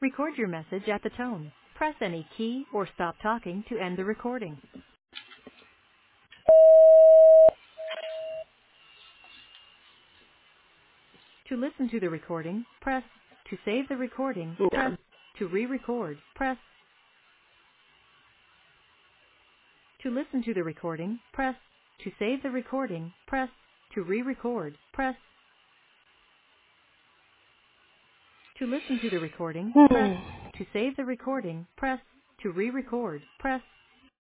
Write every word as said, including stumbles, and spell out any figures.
Record your message at the tone. Press any key or stop talking to end the recording. To listen to the recording, press. To save the recording, press. Yeah. To re-record, press. To listen to the recording, press. To save the recording, press. To re-record, press. To listen to the recording, press. To save the recording, press. To re-record, press.